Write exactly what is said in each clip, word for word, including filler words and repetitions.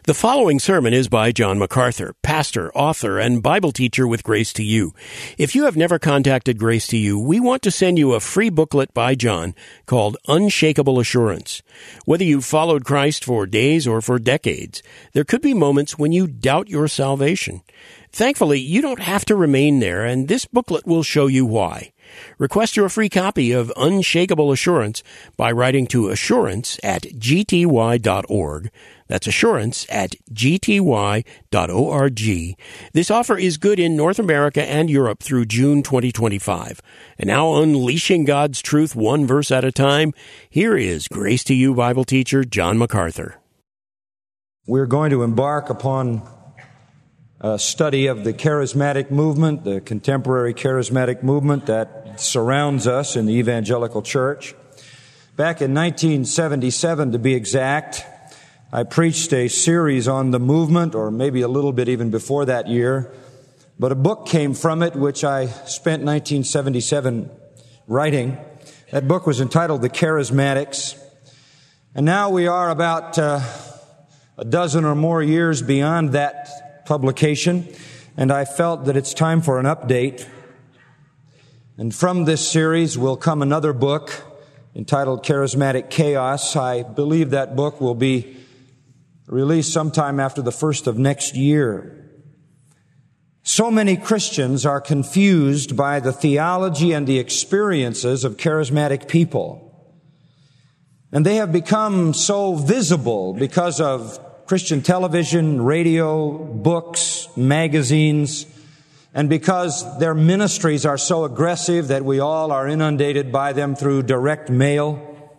The following sermon is by John MacArthur, pastor, author, and Bible teacher with Grace to You. If you have never contacted Grace to You, we want to send you a free booklet by John called Unshakable Assurance. Whether you've followed Christ for days or for decades, there could be moments when you doubt your salvation. Thankfully, you don't have to remain there, and this booklet will show you why. Request your free copy of Unshakable Assurance by writing to assurance at g t y dot org. That's assurance at g t y dot org. This offer is good in North America and Europe through June twenty twenty-five. And now, unleashing God's truth one verse at a time, here is Grace to You Bible teacher John MacArthur. We're going to embark upon a study of the charismatic movement, the contemporary charismatic movement that surrounds us in the evangelical church. Back in nineteen seventy-seven, to be exact, I preached a series on the movement, or maybe a little bit even before that year, but a book came from it which I spent nineteen seventy-seven writing. That book was entitled The Charismatics, and now we are about uh, a dozen or more years beyond that publication, and I felt that it's time for an update. And from this series will come another book entitled Charismatic Chaos. I believe that book will be released sometime after the first of next year. So many Christians are confused by the theology and the experiences of charismatic people. And they have become so visible because of Christian television, radio, books, magazines, and because their ministries are so aggressive that we all are inundated by them through direct mail.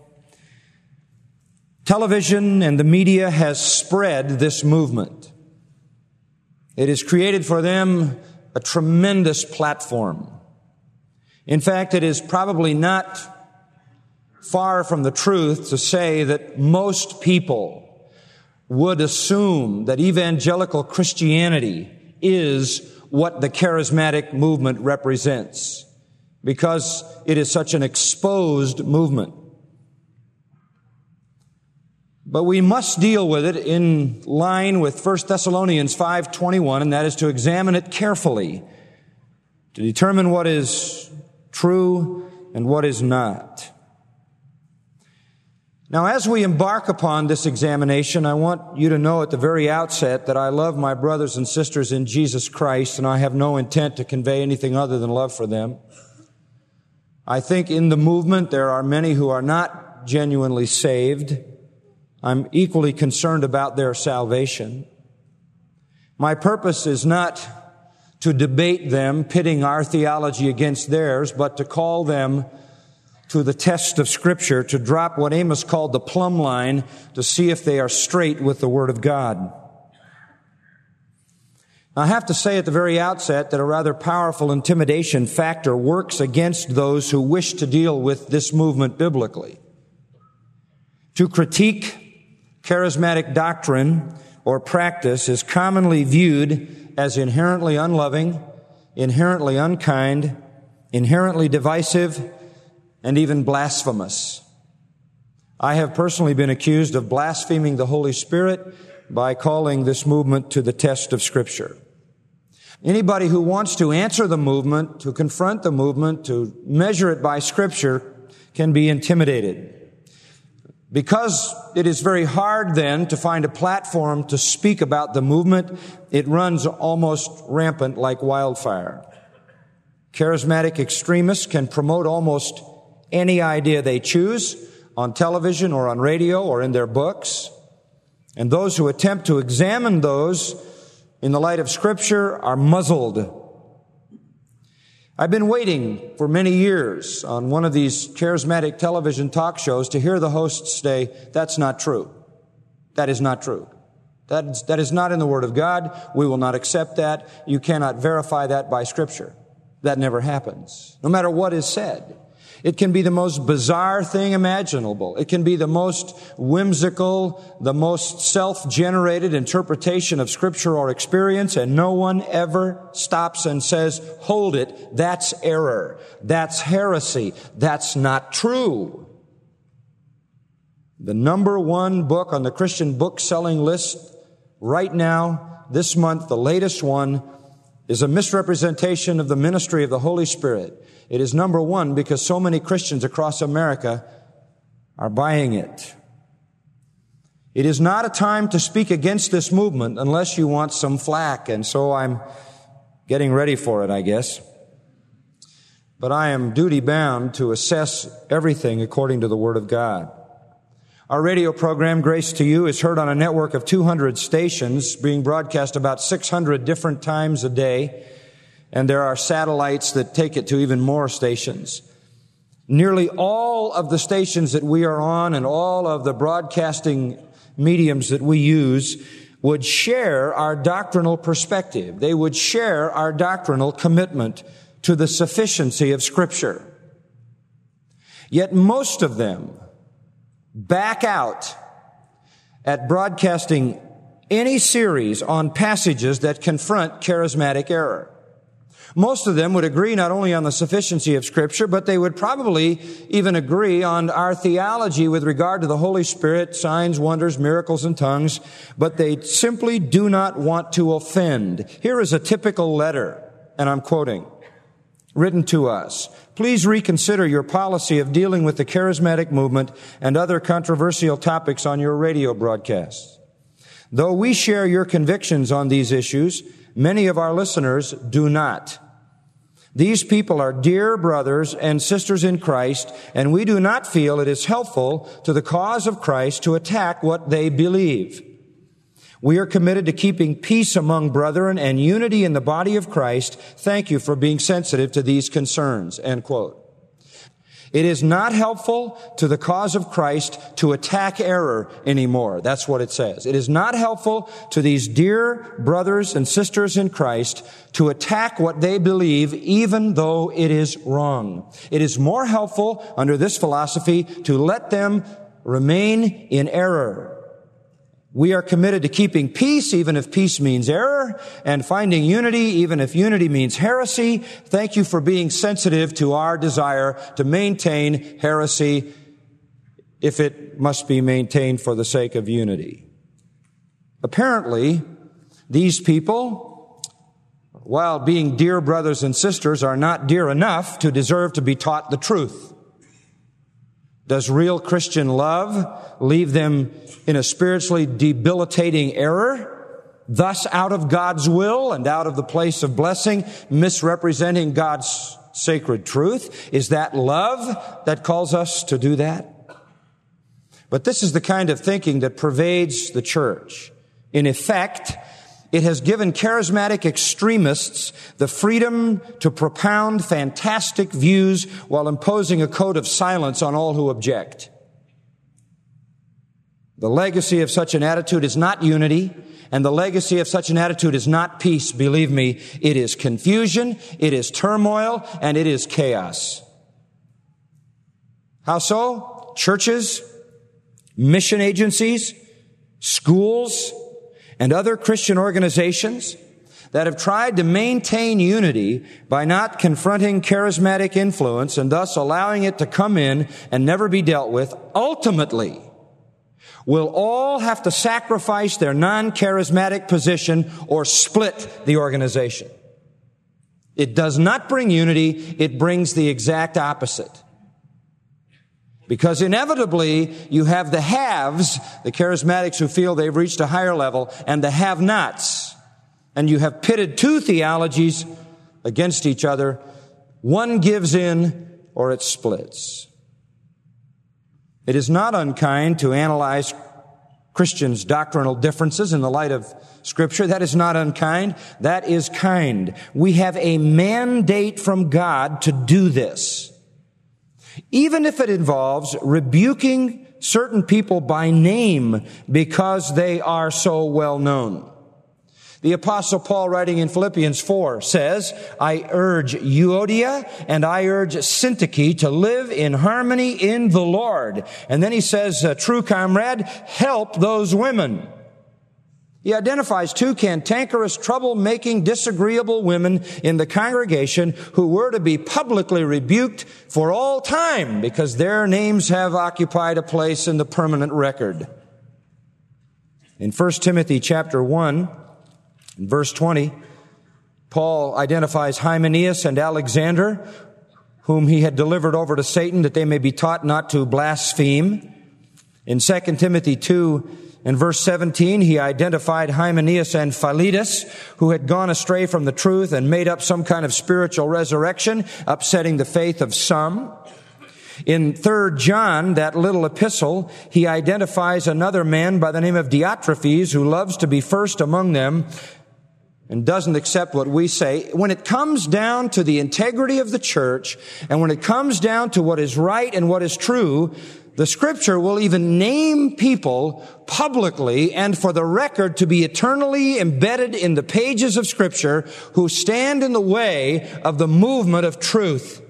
Television and the media has spread this movement. It has created for them a tremendous platform. In fact, it is probably not far from the truth to say that most people would assume that evangelical Christianity is what the charismatic movement represents, because it is such an exposed movement. But we must deal with it in line with First Thessalonians five twenty-one, and that is to examine it carefully, to determine what is true and what is not. Now, as we embark upon this examination, I want you to know at the very outset that I love my brothers and sisters in Jesus Christ, and I have no intent to convey anything other than love for them. I think in the movement there are many who are not genuinely saved. I'm equally concerned about their salvation. My purpose is not to debate them, pitting our theology against theirs, but to call them to the test of Scripture, to drop what Amos called the plumb line, to see if they are straight with the Word of God. I have to say at the very outset that a rather powerful intimidation factor works against those who wish to deal with this movement biblically. To critique charismatic doctrine or practice is commonly viewed as inherently unloving, inherently unkind, inherently divisive, and even blasphemous. I have personally been accused of blaspheming the Holy Spirit by calling this movement to the test of Scripture. Anybody who wants to answer the movement, to confront the movement, to measure it by Scripture, can be intimidated. Because it is very hard then to find a platform to speak about the movement, it runs almost rampant like wildfire. Charismatic extremists can promote almost any idea they choose on television or on radio or in their books. And those who attempt to examine those in the light of Scripture are muzzled. I've been waiting for many years on one of these charismatic television talk shows to hear the hosts say, "That's not true. That is not true. That is, that is not in the Word of God. We will not accept that. You cannot verify that by Scripture." That never happens, no matter what is said. It can be the most bizarre thing imaginable. It can be the most whimsical, the most self-generated interpretation of Scripture or experience, and no one ever stops and says, "Hold it, that's error. That's heresy. That's not true." The number one book on the Christian book selling list right now, this month, the latest one, is a misrepresentation of the ministry of the Holy Spirit. It is number one because so many Christians across America are buying it. It is not a time to speak against this movement unless you want some flack, and so I'm getting ready for it, I guess. But I am duty-bound to assess everything according to the Word of God. Our radio program, Grace to You, is heard on a network of two hundred stations, being broadcast about six hundred different times a day, and there are satellites that take it to even more stations. Nearly all of the stations that we are on and all of the broadcasting mediums that we use would share our doctrinal perspective. They would share our doctrinal commitment to the sufficiency of Scripture. Yet most of them back out at broadcasting any series on passages that confront charismatic error. Most of them would agree not only on the sufficiency of Scripture, but they would probably even agree on our theology with regard to the Holy Spirit, signs, wonders, miracles, and tongues, but they simply do not want to offend. Here is a typical letter, and I'm quoting, written to us. Please reconsider your policy of dealing with the charismatic movement and other controversial topics on your radio broadcasts. Though we share your convictions on these issues, many of our listeners do not. These people are dear brothers and sisters in Christ, and we do not feel it is helpful to the cause of Christ to attack what they believe. We are committed to keeping peace among brethren and unity in the body of Christ. Thank you for being sensitive to these concerns. End quote. It is not helpful to the cause of Christ to attack error anymore. That's what it says. It is not helpful to these dear brothers and sisters in Christ to attack what they believe, even though it is wrong. It is more helpful under this philosophy to let them remain in error. We are committed to keeping peace, even if peace means error, and finding unity, even if unity means heresy. Thank you for being sensitive to our desire to maintain heresy if it must be maintained for the sake of unity. Apparently, these people, while being dear brothers and sisters, are not dear enough to deserve to be taught the truth. Does real Christian love leave them in a spiritually debilitating error, thus out of God's will and out of the place of blessing, misrepresenting God's sacred truth? Is that love that calls us to do that? But this is the kind of thinking that pervades the church. In effect, it has given charismatic extremists the freedom to propound fantastic views while imposing a code of silence on all who object. The legacy of such an attitude is not unity, and the legacy of such an attitude is not peace. Believe me, it is confusion, it is turmoil, and it is chaos. How so? Churches, mission agencies, schools, and other Christian organizations that have tried to maintain unity by not confronting charismatic influence and thus allowing it to come in and never be dealt with, ultimately will all have to sacrifice their non-charismatic position or split the organization. It does not bring unity, it brings the exact opposite. Because inevitably, you have the haves, the charismatics who feel they've reached a higher level, and the have-nots. And you have pitted two theologies against each other. One gives in, or it splits. It is not unkind to analyze Christians' doctrinal differences in the light of Scripture. That is not unkind. That is kind. We have a mandate from God to do this. Even if it involves rebuking certain people by name because they are so well known. The Apostle Paul, writing in Philippians four, says, I urge Euodia and I urge Syntyche to live in harmony in the Lord. And then he says, true comrade, help those women. He identifies two cantankerous, trouble-making, disagreeable women in the congregation who were to be publicly rebuked for all time because their names have occupied a place in the permanent record. In First Timothy chapter one, verse twenty, Paul identifies Hymenaeus and Alexander, whom he had delivered over to Satan, that they may be taught not to blaspheme. In Second Timothy two, in verse seventeen, he identified Hymenaeus and Philetus, who had gone astray from the truth and made up some kind of spiritual resurrection, upsetting the faith of some. In Third John, that little epistle, he identifies another man by the name of Diotrephes, who loves to be first among them and doesn't accept what we say. When it comes down to the integrity of the church, and when it comes down to what is right and what is true, the Scripture will even name people publicly and for the record to be eternally embedded in the pages of Scripture who stand in the way of the movement of truth.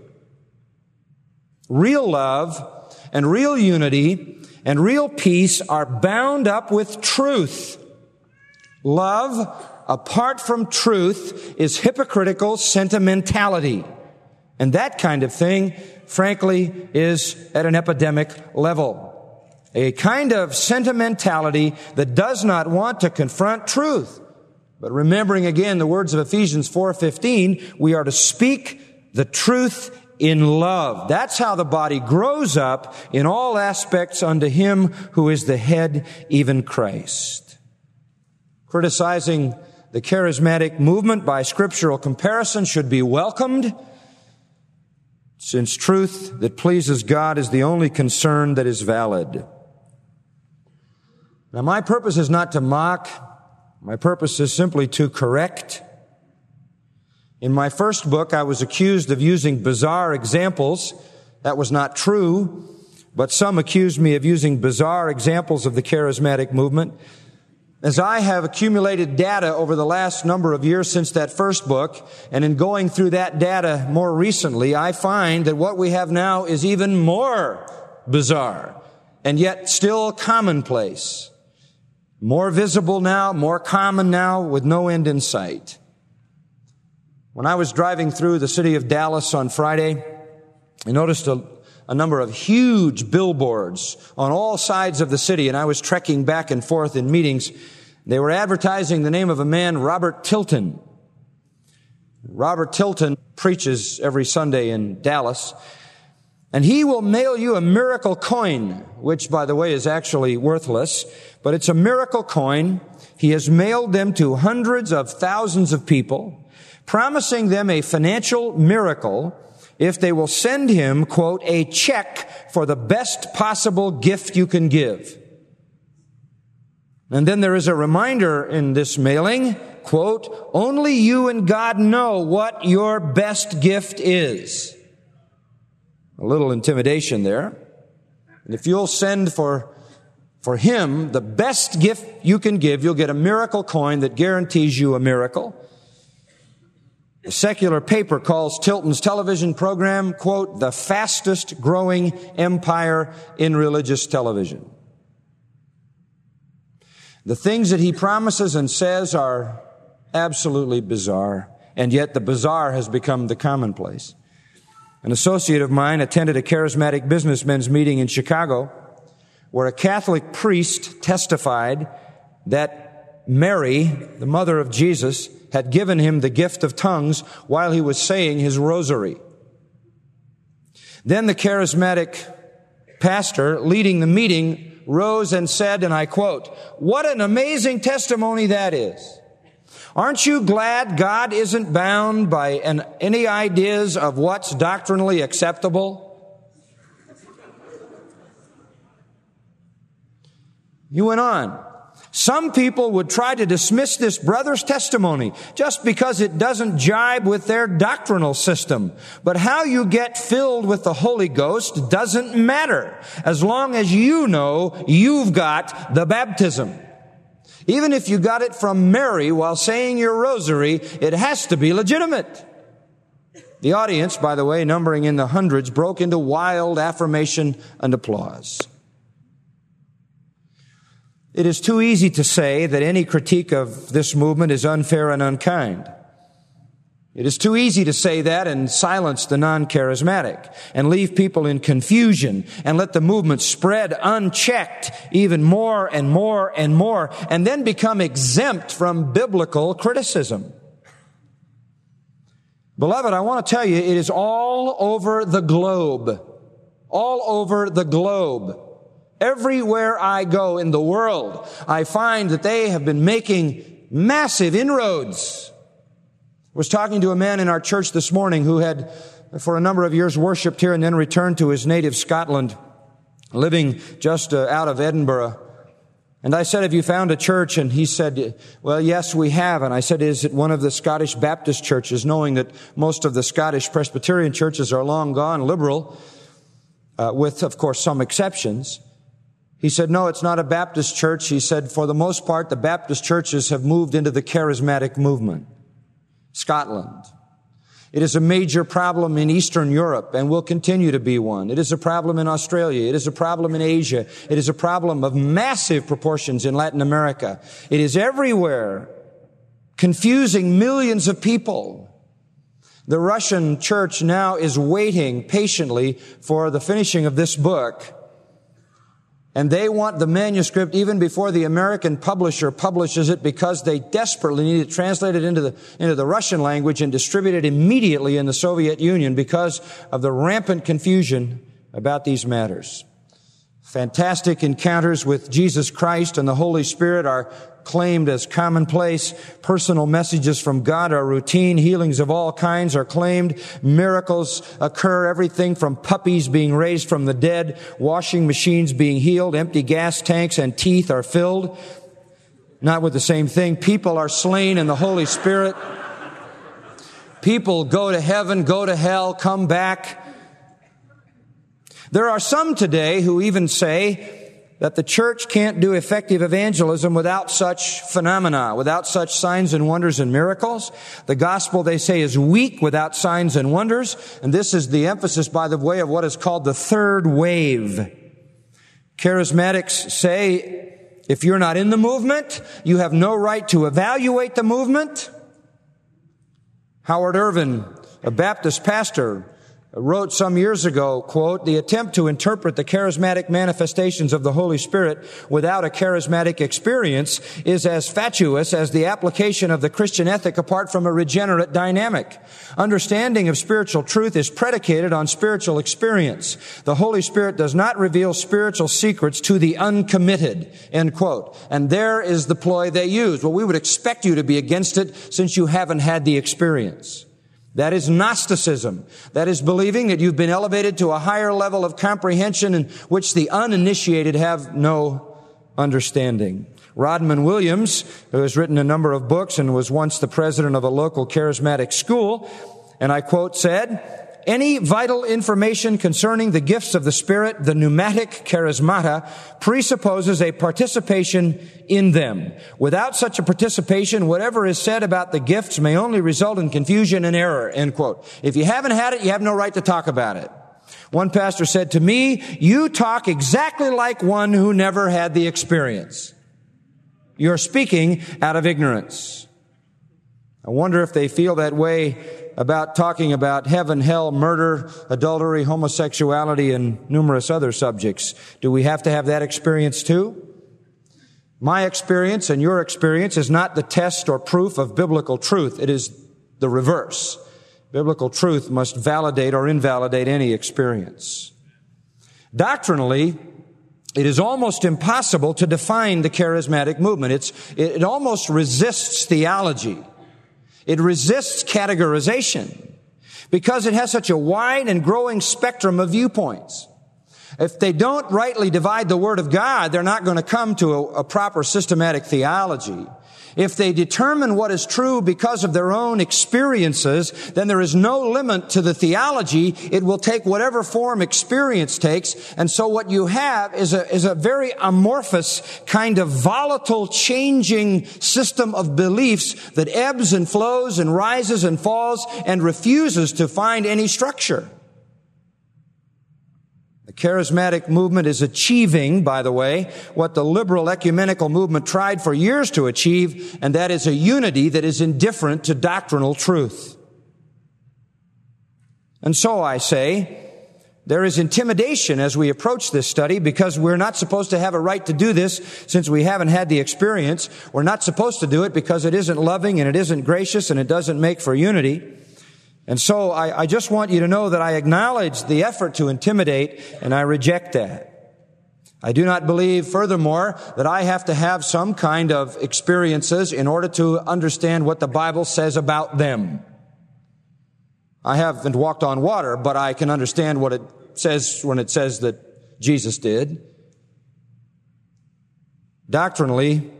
Real love and real unity and real peace are bound up with truth. Love apart from truth is hypocritical sentimentality. And that kind of thing, frankly, is at an epidemic level. A kind of sentimentality that does not want to confront truth. But remembering again the words of Ephesians four fifteen, we are to speak the truth in love. That's how the body grows up in all aspects unto Him who is the head, even Christ. Criticizing the charismatic movement by scriptural comparison should be welcomed, since truth that pleases God is the only concern that is valid. Now, my purpose is not to mock. My purpose is simply to correct. In my first book, I was accused of using bizarre examples. That was not true, but some accused me of using bizarre examples of the charismatic movement. As I have accumulated data over the last number of years since that first book, and in going through that data more recently, I find that what we have now is even more bizarre, and yet still commonplace. More visible now, more common now, with no end in sight. When I was driving through the city of Dallas on Friday, I noticed a, a number of huge billboards on all sides of the city, and I was trekking back and forth in meetings. They were advertising the name of a man, Robert Tilton. Robert Tilton preaches every Sunday in Dallas, and he will mail you a miracle coin, which, by the way, is actually worthless, but it's a miracle coin. He has mailed them to hundreds of thousands of people, promising them a financial miracle if they will send him, quote, a check for the best possible gift you can give. And then there is a reminder in this mailing, quote, only you and God know what your best gift is. A little intimidation there. And if you'll send for, for him the best gift you can give, you'll get a miracle coin that guarantees you a miracle. A secular paper calls Tilton's television program, quote, the fastest growing empire in religious television. The things that he promises and says are absolutely bizarre, and yet the bizarre has become the commonplace. An associate of mine attended a charismatic businessmen's meeting in Chicago where a Catholic priest testified that Mary, the mother of Jesus, had given him the gift of tongues while he was saying his rosary. Then the charismatic pastor leading the meeting rose and said, and I quote, what an amazing testimony that is. Aren't you glad God isn't bound by an, any ideas of what's doctrinally acceptable? He went on. Some people would try to dismiss this brother's testimony just because it doesn't jibe with their doctrinal system. But how you get filled with the Holy Ghost doesn't matter as long as you know you've got the baptism. Even if you got it from Mary while saying your rosary, it has to be legitimate. The audience, by the way, numbering in the hundreds, broke into wild affirmation and applause. It is too easy to say that any critique of this movement is unfair and unkind. It is too easy to say that and silence the non-charismatic and leave people in confusion and let the movement spread unchecked even more and more and more and then become exempt from biblical criticism. Beloved, I want to tell you, it is all over the globe. All over the globe. Everywhere I go in the world, I find that they have been making massive inroads. I was talking to a man in our church this morning who had, for a number of years, worshipped here and then returned to his native Scotland, living just uh, out of Edinburgh. And I said, have you found a church? And he said, well, yes, we have. And I said, is it one of the Scottish Baptist churches, knowing that most of the Scottish Presbyterian churches are long gone liberal, uh, with, of course, some exceptions. He said, no, it's not a Baptist church. He said, for the most part, the Baptist churches have moved into the charismatic movement. Scotland. It is a major problem in Eastern Europe and will continue to be one. It is a problem in Australia. It is a problem in Asia. It is a problem of massive proportions in Latin America. It is everywhere, confusing millions of people. The Russian church now is waiting patiently for the finishing of this book. And they want the manuscript even before the American publisher publishes it because they desperately need it translated into the, into the Russian language and distributed immediately in the Soviet Union because of the rampant confusion about these matters. Fantastic encounters with Jesus Christ and the Holy Spirit are claimed as commonplace. Personal messages from God are routine. Healings of all kinds are claimed. Miracles occur. Everything from puppies being raised from the dead, washing machines being healed, empty gas tanks and teeth are filled. Not with the same thing. People are slain in the Holy Spirit. People go to heaven, go to hell, come back. There are some today who even say that the church can't do effective evangelism without such phenomena, without such signs and wonders and miracles. The gospel, they say, is weak without signs and wonders. And this is the emphasis, by the way, of what is called the third wave. Charismatics say, if you're not in the movement, you have no right to evaluate the movement. Howard Irvin, a Baptist pastor, wrote some years ago, quote, the attempt to interpret the charismatic manifestations of the Holy Spirit without a charismatic experience is as fatuous as the application of the Christian ethic apart from a regenerate dynamic. Understanding of spiritual truth is predicated on spiritual experience. The Holy Spirit does not reveal spiritual secrets to the uncommitted, end quote. And there is the ploy they use. Well, we would expect you to be against it since you haven't had the experience. That is Gnosticism. That is believing that you've been elevated to a higher level of comprehension in which the uninitiated have no understanding. Rodman Williams, who has written a number of books and was once the president of a local charismatic school, and I quote, said, any vital information concerning the gifts of the Spirit, the pneumatic charismata, presupposes a participation in them. Without such a participation, whatever is said about the gifts may only result in confusion and error, end quote. If you haven't had it, you have no right to talk about it. One pastor said to me, you talk exactly like one who never had the experience. You're speaking out of ignorance. I wonder if they feel that way about talking about heaven, hell, murder, adultery, homosexuality, and numerous other subjects. Do we have to have that experience too? My experience and your experience is not the test or proof of biblical truth. It is the reverse. Biblical truth must validate or invalidate any experience. Doctrinally, it is almost impossible to define the charismatic movement. It's, it almost resists theology. It resists categorization because it has such a wide and growing spectrum of viewpoints. If they don't rightly divide the Word of God, they're not going to come to a, a proper systematic theology. If they determine what is true because of their own experiences, then there is no limit to the theology. It will take whatever form experience takes. And so what you have is a, is a very amorphous, kind of volatile, changing system of beliefs that ebbs and flows and rises and falls and refuses to find any structure. The charismatic movement is achieving, by the way, what the liberal ecumenical movement tried for years to achieve, and that is a unity that is indifferent to doctrinal truth. And so I say, there is intimidation as we approach this study because we're not supposed to have a right to do this since we haven't had the experience. We're not supposed to do it because it isn't loving and it isn't gracious and it doesn't make for unity. And so I, I just want you to know that I acknowledge the effort to intimidate and I reject that. I do not believe, furthermore, that I have to have some kind of experiences in order to understand what the Bible says about them. I haven't walked on water, but I can understand what it says when it says that Jesus did. Doctrinally,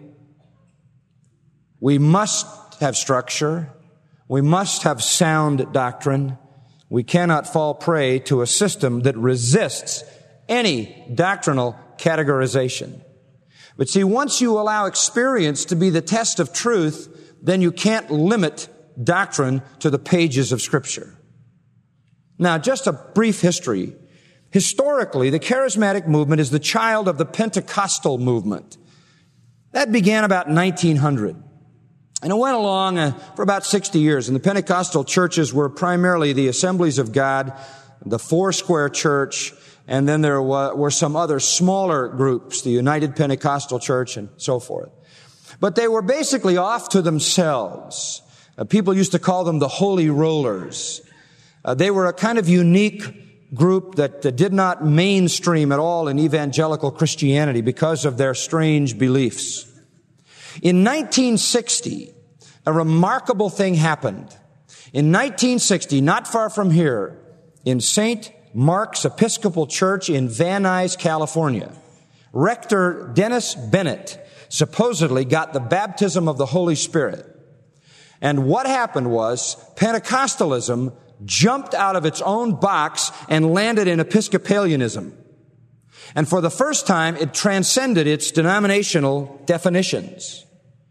we must have structure. We must have sound doctrine. We cannot fall prey to a system that resists any doctrinal categorization. But see, once you allow experience to be the test of truth, then you can't limit doctrine to the pages of Scripture. Now, just a brief history. Historically, the charismatic movement is the child of the Pentecostal movement. That began about nineteen hundred. And it went along uh, for about sixty years. And the Pentecostal churches were primarily the Assemblies of God, the Foursquare Church, and then there were, were some other smaller groups, the United Pentecostal Church and so forth. But they were basically off to themselves. Uh, people used to call them the Holy Rollers. Uh, they were a kind of unique group that uh, did not mainstream at all in evangelical Christianity because of their strange beliefs. In nineteen sixty, a remarkable thing happened. In nineteen sixty, not far from here, in Saint Mark's Episcopal Church in Van Nuys, California, Rector Dennis Bennett supposedly got the baptism of the Holy Spirit. And what happened was Pentecostalism jumped out of its own box and landed in Episcopalianism. And for the first time, it transcended its denominational definitions.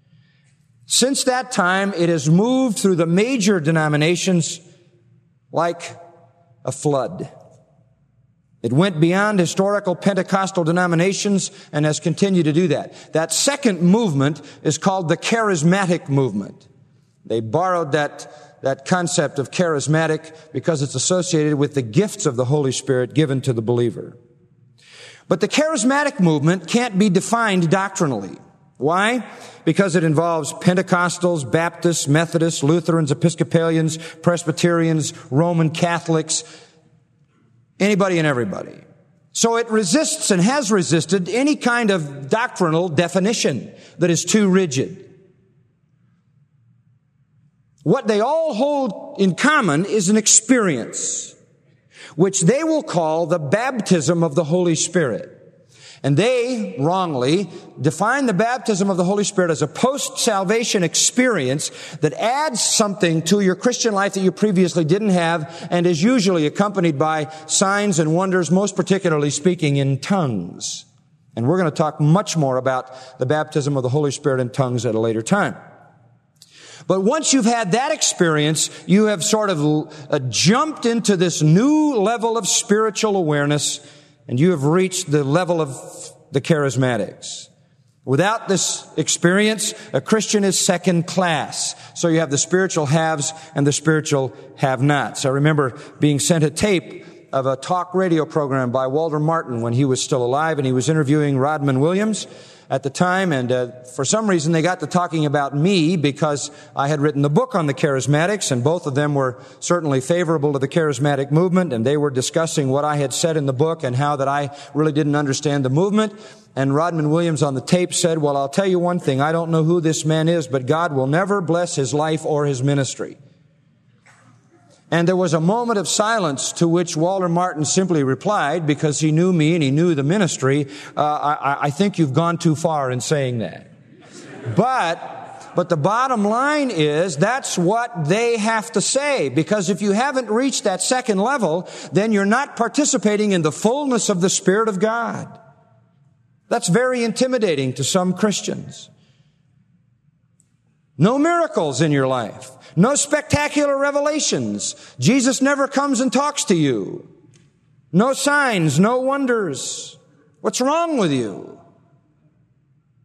Since that time, it has moved through the major denominations like a flood. It went beyond historical Pentecostal denominations and has continued to do that. That second movement is called the charismatic movement. They borrowed that that concept of charismatic because it's associated with the gifts of the Holy Spirit given to the believer. But the charismatic movement can't be defined doctrinally. Why? Because it involves Pentecostals, Baptists, Methodists, Lutherans, Episcopalians, Presbyterians, Roman Catholics, anybody and everybody. So it resists and has resisted any kind of doctrinal definition that is too rigid. What they all hold in common is an experience, which they will call the baptism of the Holy Spirit. And they, wrongly, define the baptism of the Holy Spirit as a post-salvation experience that adds something to your Christian life that you previously didn't have and is usually accompanied by signs and wonders, most particularly speaking in tongues. And we're going to talk much more about the baptism of the Holy Spirit in tongues at a later time. But once you've had that experience, you have sort of uh, jumped into this new level of spiritual awareness, and you have reached the level of the charismatics. Without this experience, a Christian is second class. So you have the spiritual haves and the spiritual have-nots. I remember being sent a tape of a talk radio program by Walter Martin when he was still alive, and he was interviewing Rodman Williams at the time, and uh, for some reason they got to talking about me because I had written the book on the charismatics, and both of them were certainly favorable to the charismatic movement, and they were discussing what I had said in the book and how that I really didn't understand the movement. And Rodman Williams on the tape said, well, I'll tell you one thing, I don't know who this man is, but God will never bless his life or his ministry. And there was a moment of silence to which Walter Martin simply replied, because he knew me and he knew the ministry, uh, I, I think you've gone too far in saying that. But, but the bottom line is that's what they have to say, because if you haven't reached that second level, then you're not participating in the fullness of the Spirit of God. That's very intimidating to some Christians. No miracles in your life. No spectacular revelations. Jesus never comes and talks to you. No signs, no wonders. What's wrong with you?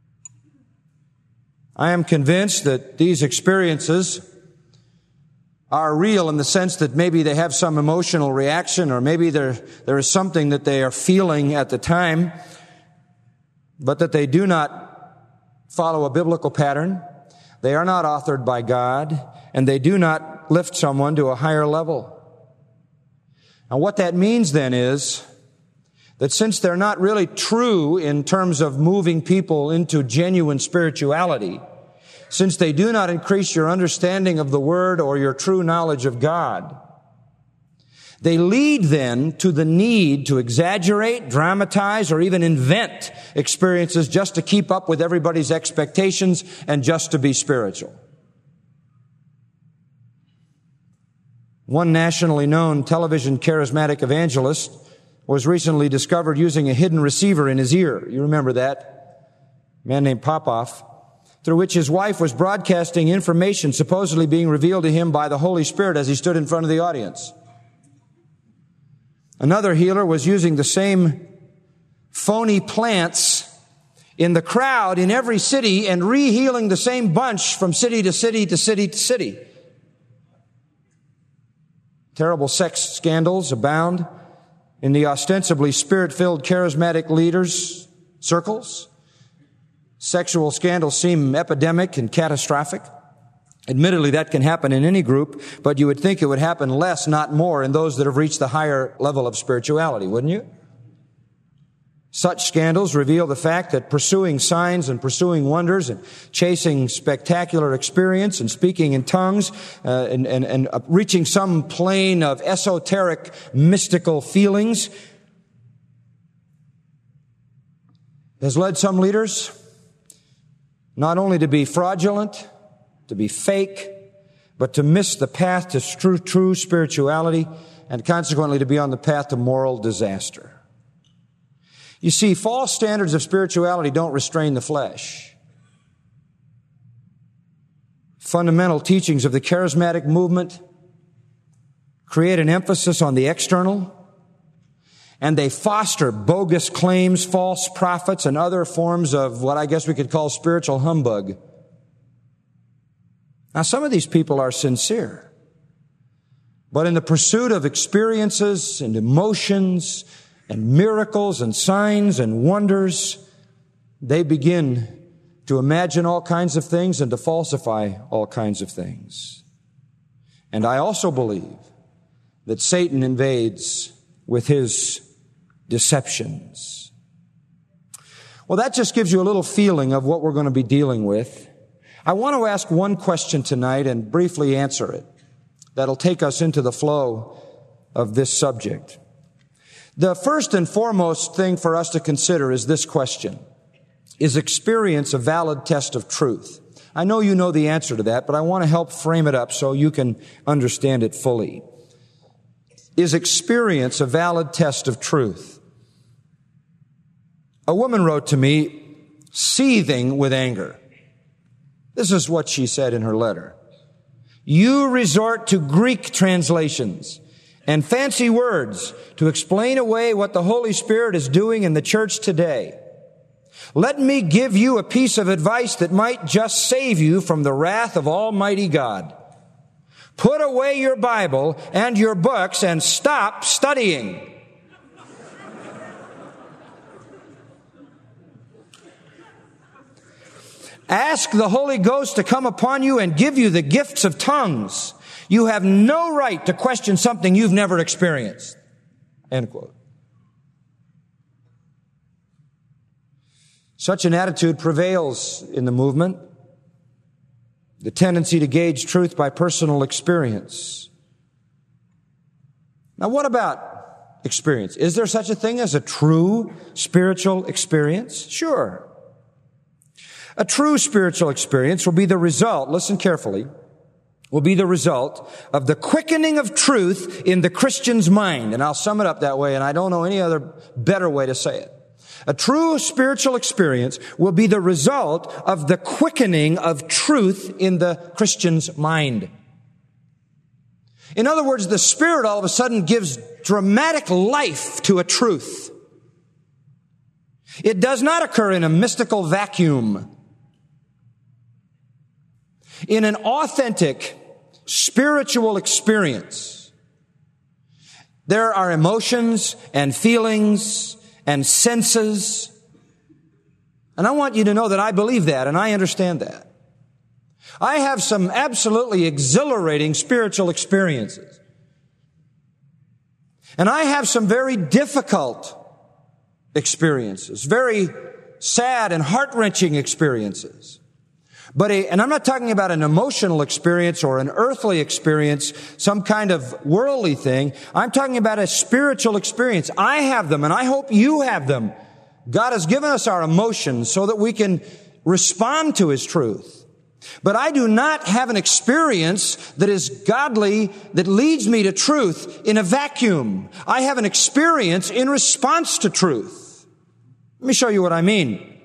I am convinced that these experiences are real in the sense that maybe they have some emotional reaction, or maybe there, there is something that they are feeling at the time, but that they do not follow a biblical pattern. They are not authored by God, and they do not lift someone to a higher level. Now, what that means then is that since they're not really true in terms of moving people into genuine spirituality, since they do not increase your understanding of the Word or your true knowledge of God, they lead then to the need to exaggerate, dramatize, or even invent experiences just to keep up with everybody's expectations and just to be spiritual. One nationally known television charismatic evangelist was recently discovered using a hidden receiver in his ear. You remember that? A man named Popoff, through which his wife was broadcasting information supposedly being revealed to him by the Holy Spirit as he stood in front of the audience. Another healer was using the same phony plants in the crowd in every city and re-healing the same bunch from city to city to city to city. Terrible sex scandals abound in the ostensibly spirit-filled charismatic leaders' circles. Sexual scandals seem epidemic and catastrophic. Admittedly, that can happen in any group, but you would think it would happen less, not more, in those that have reached the higher level of spirituality, wouldn't you? Such scandals reveal the fact that pursuing signs and pursuing wonders and chasing spectacular experience and speaking in tongues uh, and, and, and uh, reaching some plane of esoteric, mystical feelings has led some leaders not only to be fraudulent, to be fake, but to miss the path to true, true spirituality and consequently to be on the path to moral disaster. You see, false standards of spirituality don't restrain the flesh. Fundamental teachings of the charismatic movement create an emphasis on the external, and they foster bogus claims, false prophets, and other forms of what I guess we could call spiritual humbug. Now, some of these people are sincere, but in the pursuit of experiences and emotions and miracles and signs and wonders, they begin to imagine all kinds of things and to falsify all kinds of things. And I also believe that Satan invades with his deceptions. Well, that just gives you a little feeling of what we're going to be dealing with. I want to ask one question tonight and briefly answer it. That'll take us into the flow of this subject. The first and foremost thing for us to consider is this question. Is experience a valid test of truth? I know you know the answer to that, but I want to help frame it up so you can understand it fully. Is experience a valid test of truth? A woman wrote to me, seething with anger. This is what she said in her letter. You resort to Greek translations and fancy words to explain away what the Holy Spirit is doing in the church today. Let me give you a piece of advice that might just save you from the wrath of Almighty God. Put away your Bible and your books and stop studying. Ask the Holy Ghost to come upon you and give you the gifts of tongues. You have no right to question something you've never experienced. End quote. Such an attitude prevails in the movement. The tendency to gauge truth by personal experience. Now, what about experience? Is there such a thing as a true spiritual experience? Sure. A true spiritual experience will be the result, listen carefully, will be the result of the quickening of truth in the Christian's mind. And I'll sum it up that way, and I don't know any other better way to say it. A true spiritual experience will be the result of the quickening of truth in the Christian's mind. In other words, the Spirit all of a sudden gives dramatic life to a truth. It does not occur in a mystical vacuum. In an authentic spiritual experience. There are emotions and feelings and senses. And I want you to know that I believe that and I understand that. I have some absolutely exhilarating spiritual experiences. And I have some very difficult experiences, very sad and heart-wrenching experiences. But a, and I'm not talking about an emotional experience or an earthly experience, some kind of worldly thing. I'm talking about a spiritual experience. I have them, and I hope you have them. God has given us our emotions so that we can respond to His truth. But I do not have an experience that is godly, that leads me to truth in a vacuum. I have an experience in response to truth. Let me show you what I mean.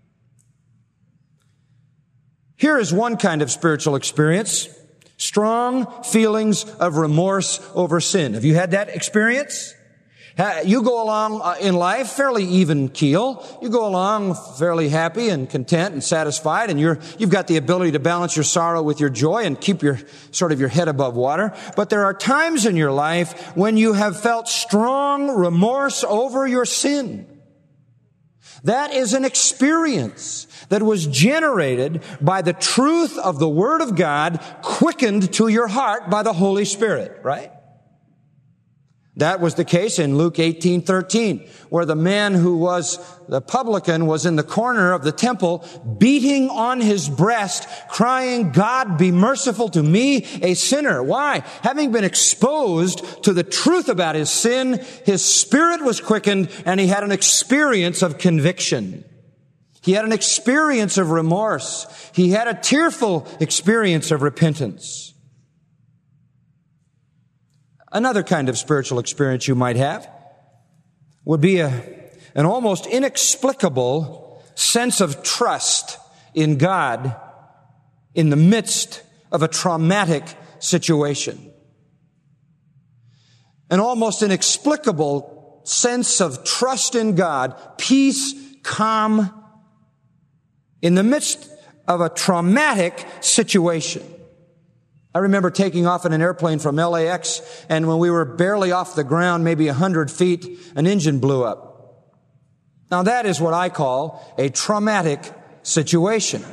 Here is one kind of spiritual experience. Strong feelings of remorse over sin. Have you had that experience? You go along in life fairly even keel. You go along fairly happy and content and satisfied, and you're, you've got the ability to balance your sorrow with your joy and keep your, sort of your head above water. But there are times in your life when you have felt strong remorse over your sin. That is an experience that was generated by the truth of the Word of God, quickened to your heart by the Holy Spirit, right? That was the case in Luke eighteen thirteen, where the man who was the publican was in the corner of the temple, beating on his breast, crying, "God, be merciful to me, a sinner." Why? Having been exposed to the truth about his sin, his spirit was quickened, and he had an experience of conviction. He had an experience of remorse. He had a tearful experience of repentance. Another kind of spiritual experience you might have would be a, an almost inexplicable sense of trust in God in the midst of a traumatic situation. An almost inexplicable sense of trust in God, peace, calm, in the midst of a traumatic situation. I remember taking off in an airplane from L A X, and when we were barely off the ground, maybe a hundred feet, an engine blew up. Now that is what I call a traumatic situation.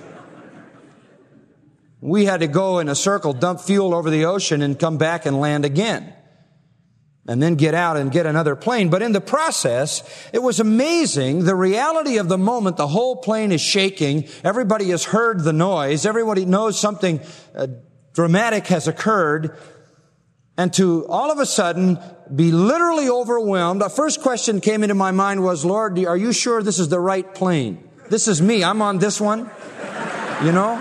We had to go in a circle, dump fuel over the ocean, and come back and land again. And then get out and get another plane. But in the process, it was amazing. The reality of the moment, the whole plane is shaking. Everybody has heard the noise. Everybody knows something uh, dramatic has occurred, and to all of a sudden be literally overwhelmed. The first question came into my mind was, "Lord, are you sure this is the right plane? This is me. I'm on this one." You know?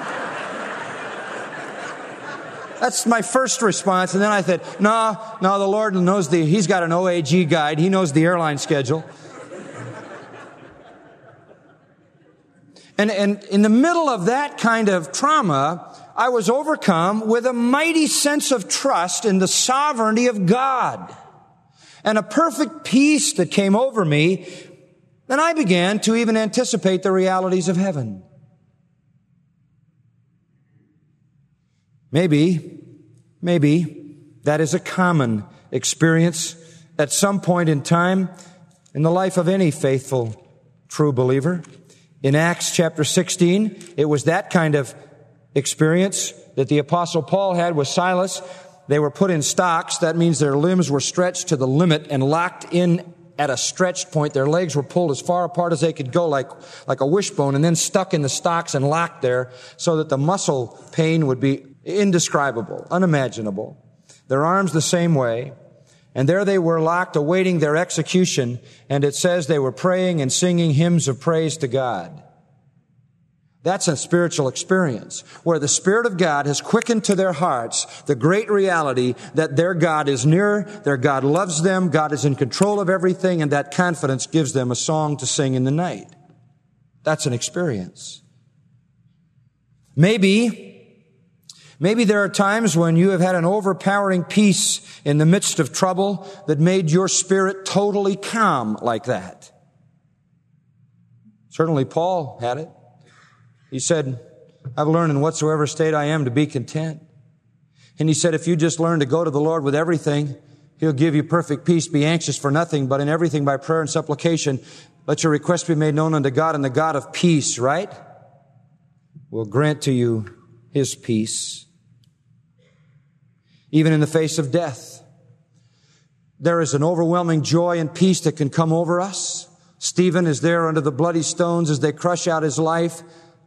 That's my first response. And then I said, no, no, the Lord knows the, He's got an O A G guide. He knows the airline schedule. And, and in the middle of that kind of trauma, I was overcome with a mighty sense of trust in the sovereignty of God and a perfect peace that came over me. Then I began to even anticipate the realities of heaven. Maybe, maybe that is a common experience at some point in time in the life of any faithful, true believer. In Acts chapter sixteen, it was that kind of experience that the Apostle Paul had with Silas. They were put in stocks. That means their limbs were stretched to the limit and locked in at a stretched point. Their legs were pulled as far apart as they could go, like, like a wishbone, and then stuck in the stocks and locked there so that the muscle pain would be indescribable, unimaginable. Their arms the same way. And there they were locked, awaiting their execution. And it says they were praying and singing hymns of praise to God. That's a spiritual experience where the Spirit of God has quickened to their hearts the great reality that their God is near, their God loves them, God is in control of everything, and that confidence gives them a song to sing in the night. That's an experience. Maybe Maybe there are times when you have had an overpowering peace in the midst of trouble that made your spirit totally calm like that. Certainly Paul had it. He said, "I've learned in whatsoever state I am to be content." And he said, if you just learn to go to the Lord with everything, He'll give you perfect peace. Be anxious for nothing, but in everything by prayer and supplication, let your requests be made known unto God, and the God of peace, right, will grant to you His peace. Even in the face of death, there is an overwhelming joy and peace that can come over us. Stephen is there under the bloody stones as they crush out his life.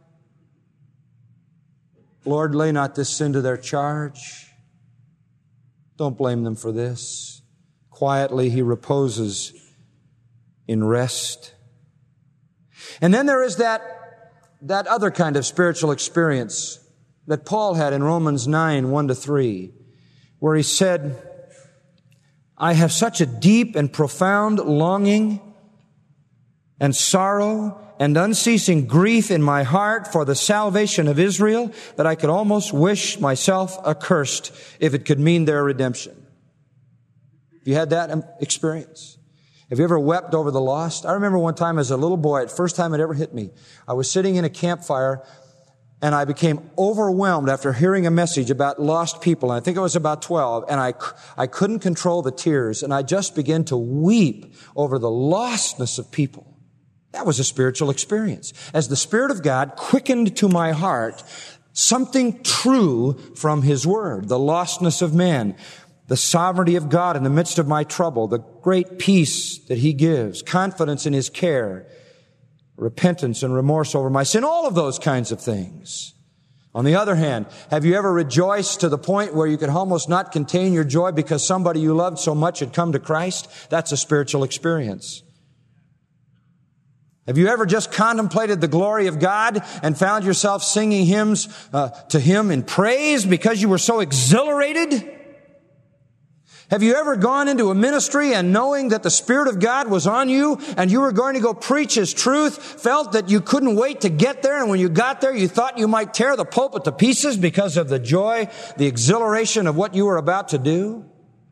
Lord, lay not this sin to their charge. Don't blame them for this. Quietly, he reposes in rest. And then there is that, that other kind of spiritual experience that Paul had in Romans nine, one to three, where he said, I have such a deep and profound longing and sorrow and unceasing grief in my heart for the salvation of Israel that I could almost wish myself accursed if it could mean their redemption. Have you had that experience? Have you ever wept over the lost? I remember one time as a little boy, the first time it ever hit me, I was sitting in a campfire and I became overwhelmed after hearing a message about lost people. And I think I was about twelve, and I, I couldn't control the tears, and I just began to weep over the lostness of people. That was a spiritual experience. As the Spirit of God quickened to my heart something true from His Word, the lostness of man, the sovereignty of God in the midst of my trouble, the great peace that He gives, confidence in His care, repentance and remorse over my sin, all of those kinds of things. On the other hand, have you ever rejoiced to the point where you could almost not contain your joy because somebody you loved so much had come to Christ? That's a spiritual experience. Have you ever just contemplated the glory of God and found yourself singing hymns uh, to Him in praise because you were so exhilarated? Have you ever gone into a ministry and knowing that the Spirit of God was on you and you were going to go preach His truth, felt that you couldn't wait to get there, and when you got there you thought you might tear the pulpit to pieces because of the joy, the exhilaration of what you were about to do?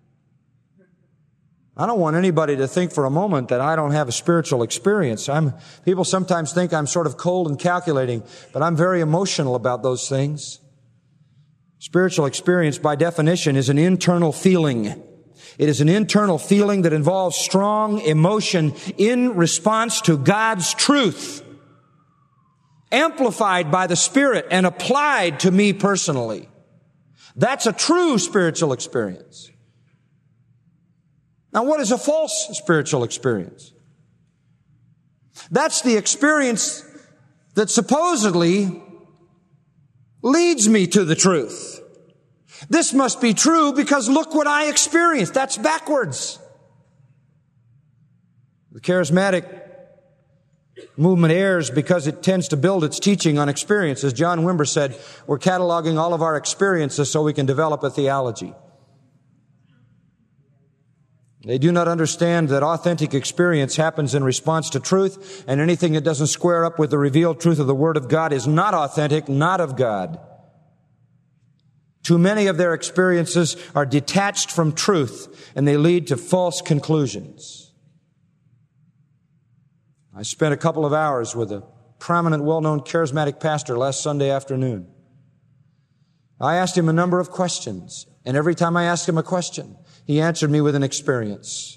I don't want anybody to think for a moment that I don't have a spiritual experience. I'm, people sometimes think I'm sort of cold and calculating, but I'm very emotional about those things. Spiritual experience, by definition, is an internal feeling. It is an internal feeling that involves strong emotion in response to God's truth, amplified by the Spirit and applied to me personally. That's a true spiritual experience. Now, what is a false spiritual experience? That's the experience that supposedly leads me to the truth. This must be true because look what I experienced. That's backwards. The charismatic movement errs because it tends to build its teaching on experience. As John Wimber said, we're cataloging all of our experiences so we can develop a theology. They do not understand that authentic experience happens in response to truth, and anything that doesn't square up with the revealed truth of the Word of God is not authentic, not of God. Too many of their experiences are detached from truth, and they lead to false conclusions. I spent a couple of hours with a prominent, well-known charismatic pastor last Sunday afternoon. I asked him a number of questions, and every time I asked him a question, he answered me with an experience.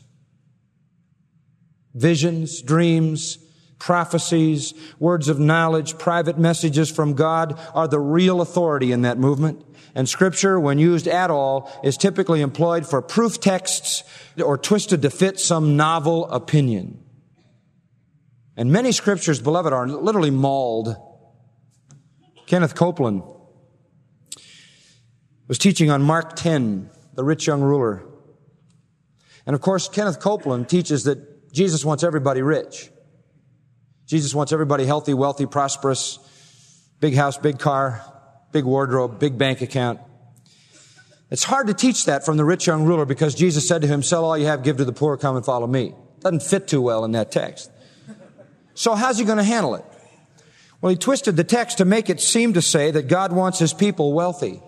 Visions, dreams, prophecies, words of knowledge, private messages from God are the real authority in that movement. And Scripture, when used at all, is typically employed for proof texts or twisted to fit some novel opinion. And many Scriptures, beloved, are literally mauled. Kenneth Copeland was teaching on Mark ten, the rich young ruler. And of course, Kenneth Copeland teaches that Jesus wants everybody rich. Jesus wants everybody healthy, wealthy, prosperous, big house, big car, big wardrobe, big bank account. It's hard to teach that from the rich young ruler because Jesus said to him, sell all you have, give to the poor, come and follow me. Doesn't fit too well in that text. So how's he going to handle it? Well, he twisted the text to make it seem to say that God wants His people wealthy.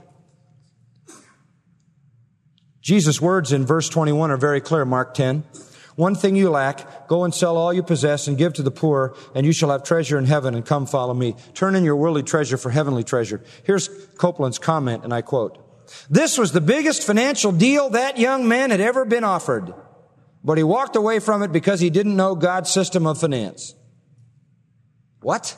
Jesus' words in verse twenty-one are very clear, Mark ten. One thing you lack, go and sell all you possess and give to the poor, and you shall have treasure in heaven, and come follow me. Turn in your worldly treasure for heavenly treasure. Here's Copeland's comment, and I quote, This was the biggest financial deal that young man had ever been offered. But he walked away from it because he didn't know God's system of finance. What?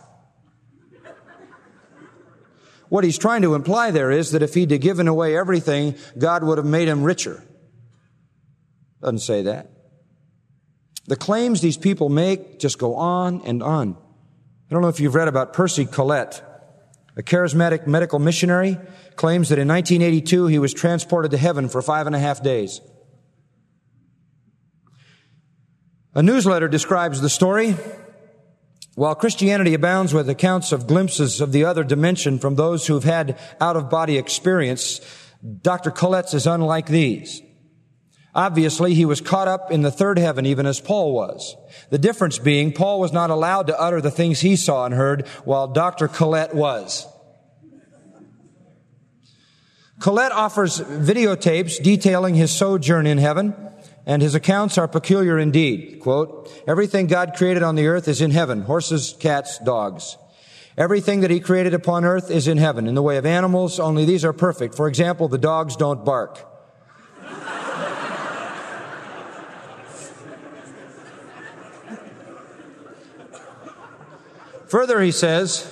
What he's trying to imply there is that if he'd have given away everything, God would have made him richer. Doesn't say that. The claims these people make just go on and on. I don't know if you've read about Percy Collette, a charismatic medical missionary, claims that in nineteen eighty-two he was transported to heaven for five and a half days. A newsletter describes the story. While Christianity abounds with accounts of glimpses of the other dimension from those who've had out-of-body experience, Doctor Collette's is unlike these. Obviously, he was caught up in the third heaven, even as Paul was. The difference being, Paul was not allowed to utter the things he saw and heard, while Doctor Collette was. Collette offers videotapes detailing his sojourn in heaven, and his accounts are peculiar indeed. Quote, everything God created on the earth is in heaven, horses, cats, dogs. Everything that he created upon earth is in heaven, in the way of animals, only these are perfect. For example, the dogs don't bark. Further, he says,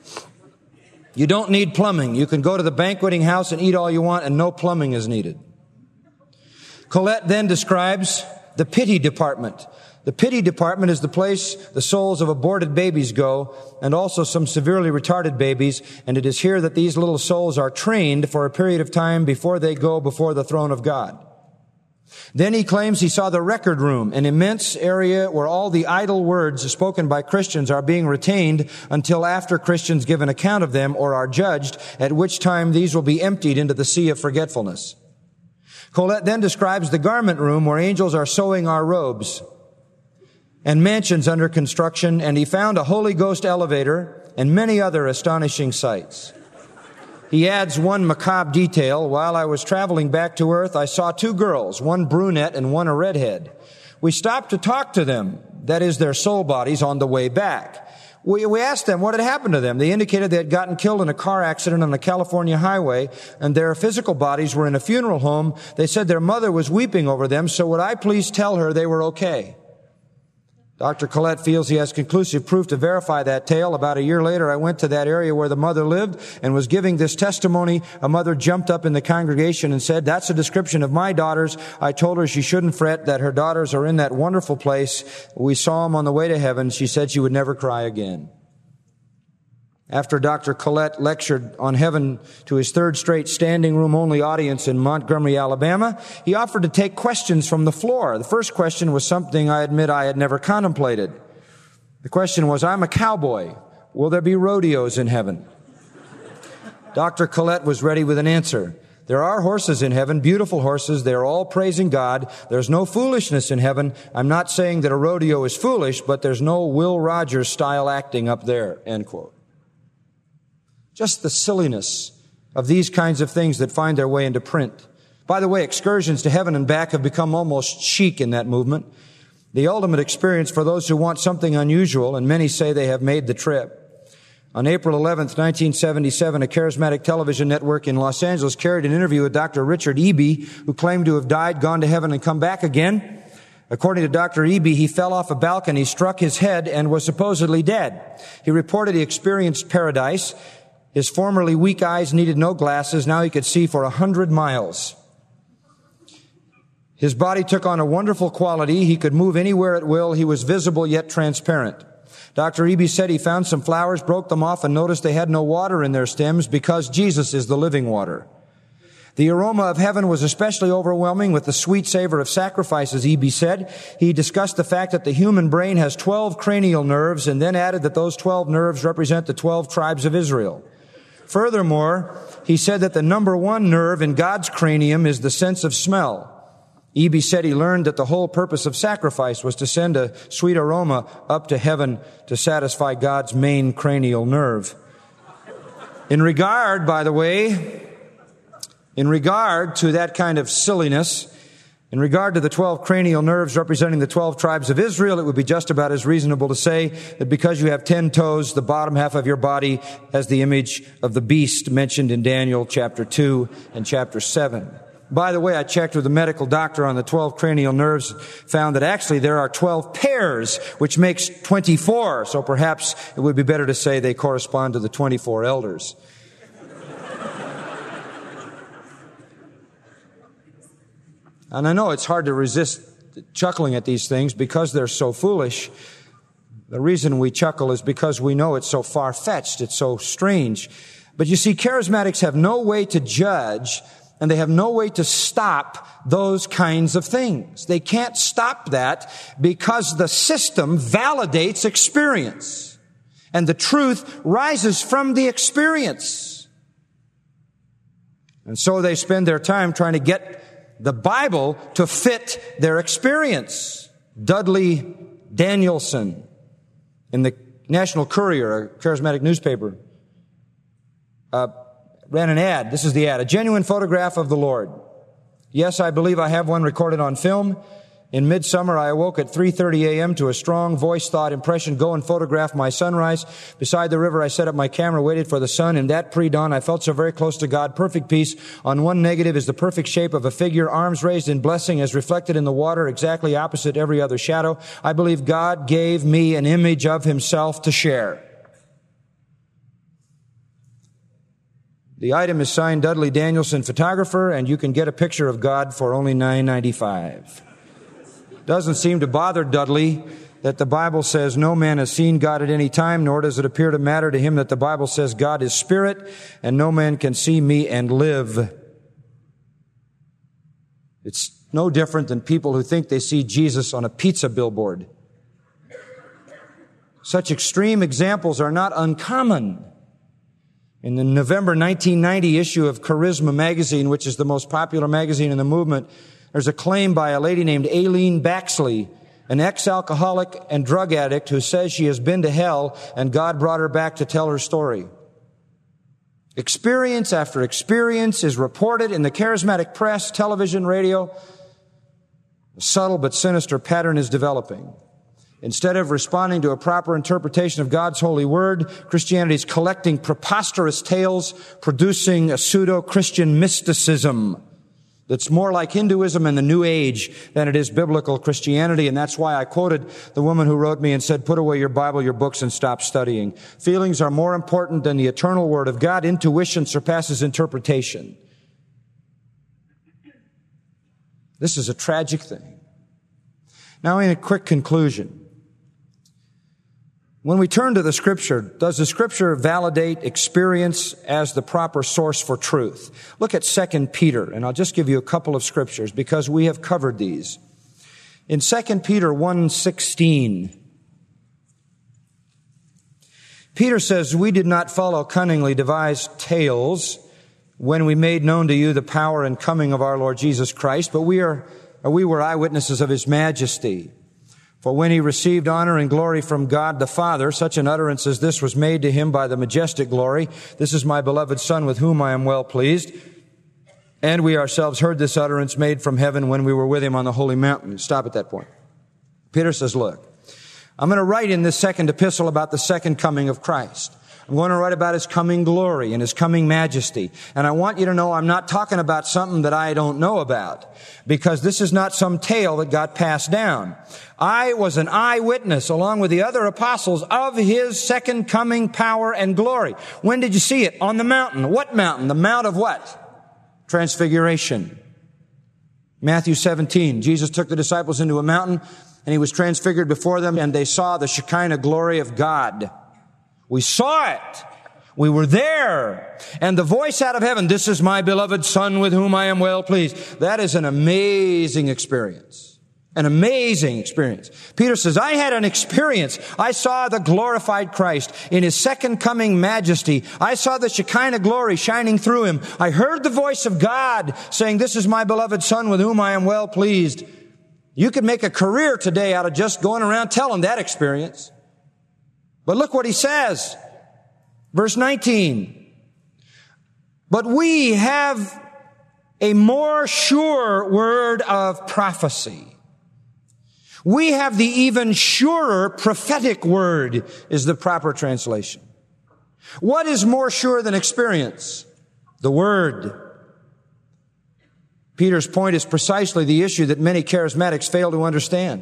you don't need plumbing. You can go to the banqueting house and eat all you want, and no plumbing is needed. Collette then describes the pity department. The pity department is the place the souls of aborted babies go, and also some severely retarded babies, and it is here that these little souls are trained for a period of time before they go before the throne of God. Then he claims he saw the record room, an immense area where all the idle words spoken by Christians are being retained until after Christians give an account of them or are judged, at which time these will be emptied into the sea of forgetfulness. Collette then describes the garment room where angels are sewing our robes, and mansions under construction, and he found a Holy Ghost elevator and many other astonishing sights. He adds one macabre detail. While I was traveling back to earth, I saw two girls, one brunette and one a redhead. We stopped to talk to them, that is their soul bodies, on the way back. We, we asked them what had happened to them. They indicated they had gotten killed in a car accident on the California highway, and their physical bodies were in a funeral home. They said their mother was weeping over them, so would I please tell her they were okay? Doctor Collette feels he has conclusive proof to verify that tale. About a year later, I went to that area where the mother lived and was giving this testimony. A mother jumped up in the congregation and said, that's a description of my daughters. I told her she shouldn't fret, that her daughters are in that wonderful place. We saw them on the way to heaven. She said she would never cry again. After Doctor Collette lectured on heaven to his third straight standing room only audience in Montgomery, Alabama, he offered to take questions from the floor. The first question was something I admit I had never contemplated. The question was, I'm a cowboy. Will there be rodeos in heaven? Doctor Collette was ready with an answer. There are horses in heaven, beautiful horses. They are all praising God. There's no foolishness in heaven. I'm not saying that a rodeo is foolish, but there's no Will Rogers style acting up there, end quote. Just the silliness of these kinds of things that find their way into print. By the way, excursions to heaven and back have become almost chic in that movement. The ultimate experience for those who want something unusual, and many say they have made the trip. On April eleventh, nineteen seventy-seven, a charismatic television network in Los Angeles carried an interview with Doctor Richard Eby, who claimed to have died, gone to heaven, and come back again. According to Doctor Eby, he fell off a balcony, struck his head, and was supposedly dead. He reported he experienced paradise. His formerly weak eyes needed no glasses. Now he could see for a hundred miles. His body took on a wonderful quality. He could move anywhere at will. He was visible yet transparent. Doctor Eby said he found some flowers, broke them off, and noticed they had no water in their stems because Jesus is the living water. The aroma of heaven was especially overwhelming with the sweet savor of sacrifices, Eby said. He discussed the fact that the human brain has twelve cranial nerves, and then added that those twelve nerves represent the twelve tribes of Israel. Furthermore, he said that the number one nerve in God's cranium is the sense of smell. Eby said he learned that the whole purpose of sacrifice was to send a sweet aroma up to heaven to satisfy God's main cranial nerve. In regard, by the way, in regard to that kind of silliness, In regard to the twelve cranial nerves representing the twelve tribes of Israel, it would be just about as reasonable to say that because you have ten toes, the bottom half of your body has the image of the beast mentioned in Daniel chapter two and chapter seven. By the way, I checked with a medical doctor on the twelve cranial nerves, found that actually there are twelve pairs, which makes twenty-four. So perhaps it would be better to say they correspond to the twenty-four elders. And I know it's hard to resist chuckling at these things because they're so foolish. The reason we chuckle is because we know it's so far-fetched, it's so strange. But you see, charismatics have no way to judge, and they have no way to stop those kinds of things. They can't stop that because the system validates experience. And the truth rises from the experience. And so they spend their time trying to get the Bible to fit their experience. Dudley Danielson in the National Courier, a charismatic newspaper, uh, ran an ad. This is the ad. A genuine photograph of the Lord. Yes, I believe I have one recorded on film. In midsummer, I awoke at three thirty a.m. to a strong voice thought impression, go and photograph my sunrise. Beside the river, I set up my camera, waited for the sun. In that pre-dawn, I felt so very close to God. Perfect peace. On one negative is the perfect shape of a figure, arms raised in blessing as reflected in the water, exactly opposite every other shadow. I believe God gave me an image of himself to share. The item is signed Dudley Danielson, photographer, and you can get a picture of God for only nine ninety-five. Doesn't seem to bother Dudley that the Bible says no man has seen God at any time, nor does it appear to matter to him that the Bible says God is spirit, and no man can see me and live. It's no different than people who think they see Jesus on a pizza billboard. Such extreme examples are not uncommon. In the November nineteen ninety issue of Charisma magazine, which is the most popular magazine in the movement, there's a claim by a lady named Aileen Baxley, an ex-alcoholic and drug addict who says she has been to hell and God brought her back to tell her story. Experience after experience is reported in the charismatic press, television, radio. A subtle but sinister pattern is developing. Instead of responding to a proper interpretation of God's holy word, Christianity is collecting preposterous tales, producing a pseudo-Christian mysticism that's more like Hinduism and the New Age than it is biblical Christianity. And that's why I quoted the woman who wrote me and said, put away your Bible, your books, and stop studying. Feelings are more important than the eternal word of God. Intuition surpasses interpretation. This is a tragic thing. Now, in a quick conclusion, when we turn to the Scripture, does the Scripture validate experience as the proper source for truth? Look at Second Peter, and I'll just give you a couple of scriptures because we have covered these. In Second Peter one sixteen, Peter says, we did not follow cunningly devised tales when we made known to you the power and coming of our Lord Jesus Christ, but we are, we were eyewitnesses of his majesty. For when he received honor and glory from God the Father, such an utterance as this was made to him by the majestic glory, this is my beloved Son with whom I am well pleased. And we ourselves heard this utterance made from heaven when we were with him on the holy mountain. Stop at that point. Peter says, look, I'm going to write in this second epistle about the second coming of Christ. I'm going to write about his coming glory and his coming majesty. And I want you to know I'm not talking about something that I don't know about, because this is not some tale that got passed down. I was an eyewitness along with the other apostles of his second coming power and glory. When did you see it? On the mountain. What mountain? The Mount of what? Transfiguration. Matthew seventeen. Jesus took the disciples into a mountain and he was transfigured before them, and they saw the Shekinah glory of God. We saw it. We were there. And the voice out of heaven, this is my beloved Son with whom I am well pleased. That is an amazing experience. An amazing experience. Peter says, I had an experience. I saw the glorified Christ in his second coming majesty. I saw the Shekinah glory shining through him. I heard the voice of God saying, this is my beloved Son with whom I am well pleased. You could make a career today out of just going around telling that experience. But look what he says. Verse nineteen. But we have a more sure word of prophecy. We have the even surer prophetic word is the proper translation. What is more sure than experience? The Word. Peter's point is precisely the issue that many charismatics fail to understand.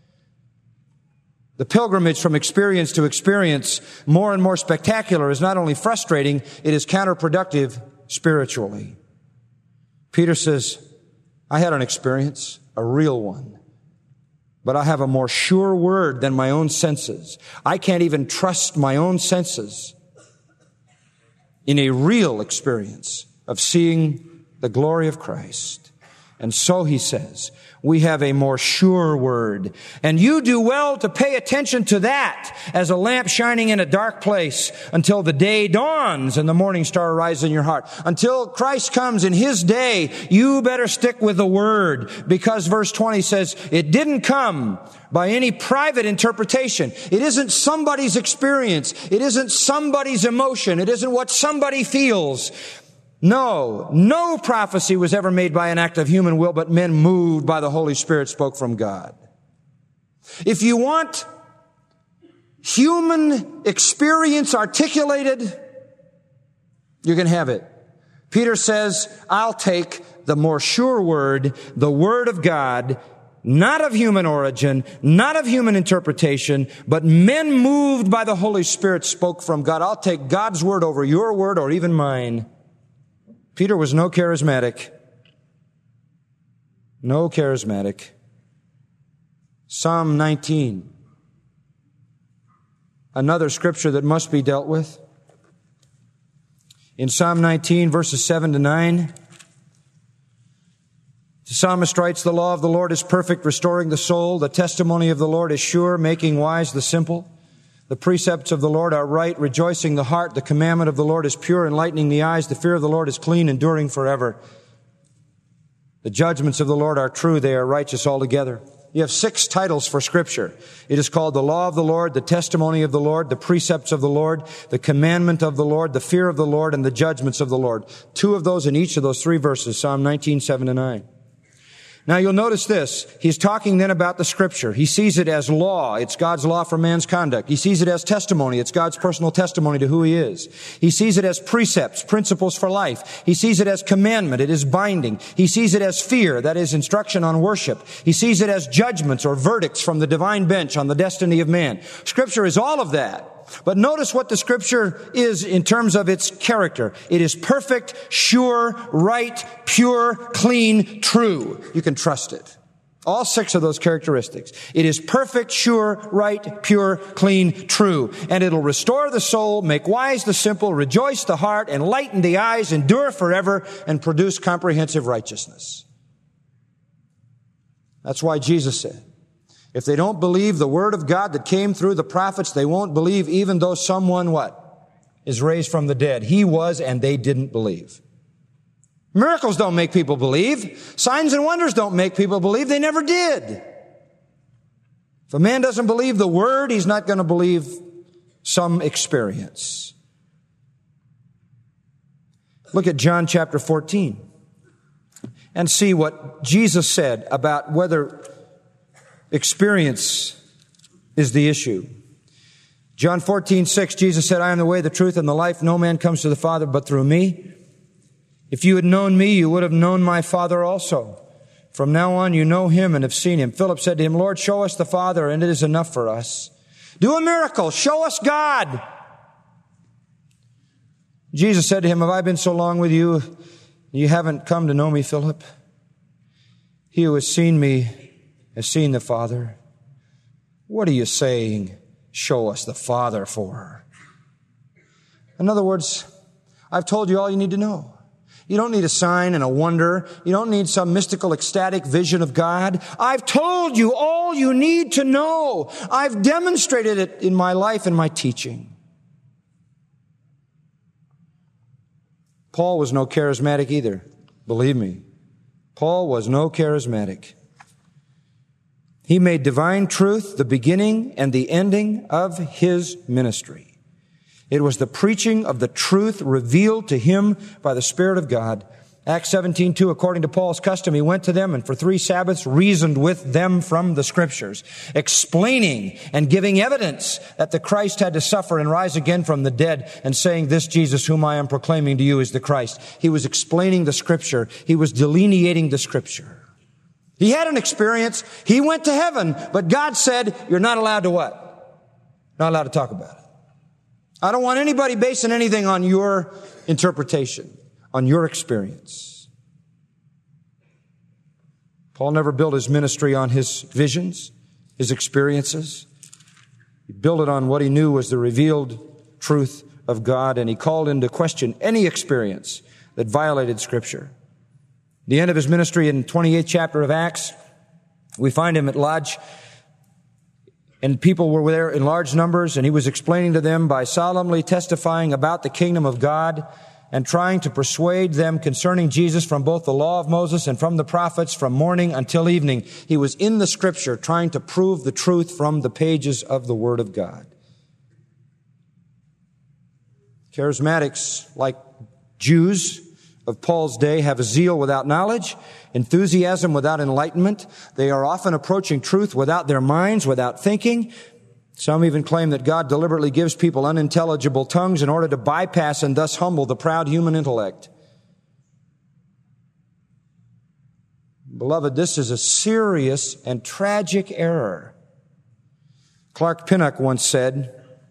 The pilgrimage from experience to experience, more and more spectacular, is not only frustrating, it is counterproductive spiritually. Peter says, I had an experience, a real one, but I have a more sure word than my own senses. I can't even trust my own senses in a real experience of seeing the glory of Christ. And so he says, we have a more sure word. And you do well to pay attention to that as a lamp shining in a dark place until the day dawns and the morning star arises in your heart. Until Christ comes in His day, you better stick with the Word, because verse twenty says, it didn't come by any private interpretation. It isn't somebody's experience. It isn't somebody's emotion. It isn't what somebody feels. No, no prophecy was ever made by an act of human will, but men moved by the Holy Spirit spoke from God. If you want human experience articulated, you can have it. Peter says, I'll take the more sure word, the Word of God, not of human origin, not of human interpretation, but men moved by the Holy Spirit spoke from God. I'll take God's word over your word or even mine. Peter was no charismatic. No charismatic. Psalm nineteen. Another scripture that must be dealt with. In Psalm nineteen, verses seven to nine, the psalmist writes, the law of the Lord is perfect, restoring the soul. The testimony of the Lord is sure, making wise the simple. The precepts of the Lord are right, rejoicing the heart. The commandment of the Lord is pure, enlightening the eyes. The fear of the Lord is clean, enduring forever. The judgments of the Lord are true. They are righteous altogether. You have six titles for Scripture. It is called the law of the Lord, the testimony of the Lord, the precepts of the Lord, the commandment of the Lord, the fear of the Lord, and the judgments of the Lord. Two of those in each of those three verses, Psalm nineteen, seven to nine. Now you'll notice this. He's talking then about the Scripture. He sees it as law. It's God's law for man's conduct. He sees it as testimony. It's God's personal testimony to who He is. He sees it as precepts, principles for life. He sees it as commandment. It is binding. He sees it as fear. That is instruction on worship. He sees it as judgments or verdicts from the divine bench on the destiny of man. Scripture is all of that. But notice what the Scripture is in terms of its character. It is perfect, sure, right, pure, clean, true. You can trust it. All six of those characteristics. It is perfect, sure, right, pure, clean, true. And it'll restore the soul, make wise the simple, rejoice the heart, enlighten the eyes, endure forever, and produce comprehensive righteousness. That's why Jesus said, if they don't believe the word of God that came through the prophets, they won't believe even though someone, what? Is raised from the dead. He was, and they didn't believe. Miracles don't make people believe. Signs and wonders don't make people believe. They never did. If a man doesn't believe the word, he's not going to believe some experience. Look at John chapter fourteen and see what Jesus said about whether experience is the issue. John fourteen, six, Jesus said, I am the way, the truth, and the life. No man comes to the Father but through me. If you had known me, you would have known my Father also. From now on, you know Him and have seen Him. Philip said to Him, Lord, show us the Father, and it is enough for us. Do a miracle. Show us God. Jesus said to him, have I been so long with you, you haven't come to know me, Philip? He who has seen me has seen the Father. What are you saying, show us the Father for? In other words, I've told you all you need to know. You don't need a sign and a wonder. You don't need some mystical, ecstatic vision of God. I've told you all you need to know. I've demonstrated it in my life and my teaching. Paul was no charismatic either. Believe me. Paul was no charismatic. He made divine truth the beginning and the ending of his ministry. It was the preaching of the truth revealed to him by the Spirit of God Acts seventeen two, according to Paul's custom, he went to them and for three Sabbaths reasoned with them from the Scriptures, explaining and giving evidence that the Christ had to suffer and rise again from the dead, and saying, this Jesus whom I am proclaiming to you is the Christ. He was explaining the Scripture. He was delineating the Scripture. He had an experience. He went to heaven, but God said, you're not allowed to what? Not allowed to talk about it. I don't want anybody basing anything on your interpretation, on your experience. Paul never built his ministry on his visions, his experiences. He built it on what he knew was the revealed truth of God, and he called into question any experience that violated Scripture. At the end of his ministry in the twenty-eighth chapter of Acts, we find him at Lodge, and people were there in large numbers, and he was explaining to them by solemnly testifying about the kingdom of God and trying to persuade them concerning Jesus from both the law of Moses and from the prophets from morning until evening. He was in the Scripture trying to prove the truth from the pages of the Word of God. Charismatics, like Jews of Paul's day, have a zeal without knowledge, enthusiasm without enlightenment. They are often approaching truth without their minds, without thinking. Some even claim that God deliberately gives people unintelligible tongues in order to bypass and thus humble the proud human intellect. Beloved, this is a serious and tragic error. Clark Pinnock once said,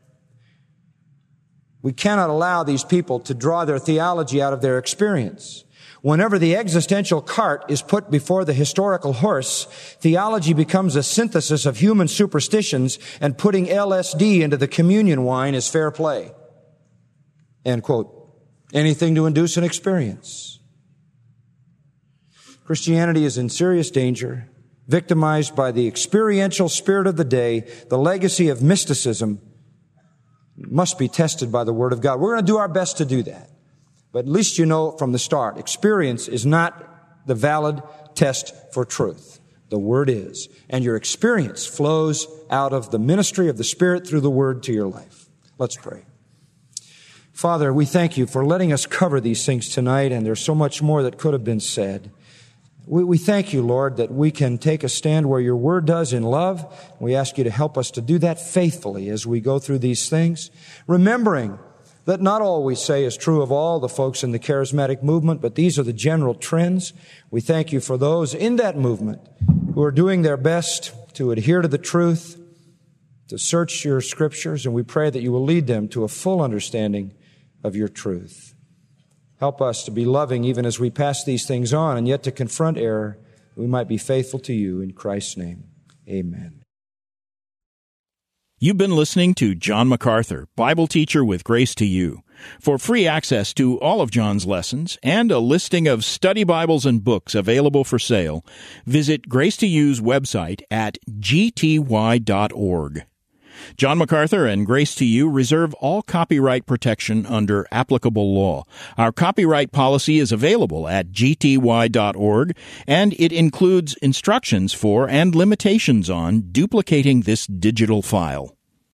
we cannot allow these people to draw their theology out of their experience. Whenever the existential cart is put before the historical horse, theology becomes a synthesis of human superstitions, and putting L S D into the communion wine is fair play. End quote. Anything to induce an experience. Christianity is in serious danger, victimized by the experiential spirit of the day. The legacy of mysticism must be tested by the Word of God. We're going to do our best to do that. But at least you know from the start, experience is not the valid test for truth. The Word is. And your experience flows out of the ministry of the Spirit through the Word to your life. Let's pray. Father, we thank you for letting us cover these things tonight, and there's so much more that could have been said. We, we thank you, Lord, that we can take a stand where your Word does in love. We ask you to help us to do that faithfully as we go through these things, remembering that not all we say is true of all the folks in the charismatic movement, but these are the general trends. We thank you for those in that movement who are doing their best to adhere to the truth, to search your Scriptures, and we pray that you will lead them to a full understanding of your truth. Help us to be loving even as we pass these things on, and yet to confront error, we might be faithful to you. In Christ's name, amen. You've been listening to John MacArthur, Bible teacher with Grace to You. For free access to all of John's lessons and a listing of study Bibles and books available for sale, visit Grace to You's website at g t y dot org. John MacArthur and Grace to You reserve all copyright protection under applicable law. Our copyright policy is available at g t y dot org, and it includes instructions for and limitations on duplicating this digital file.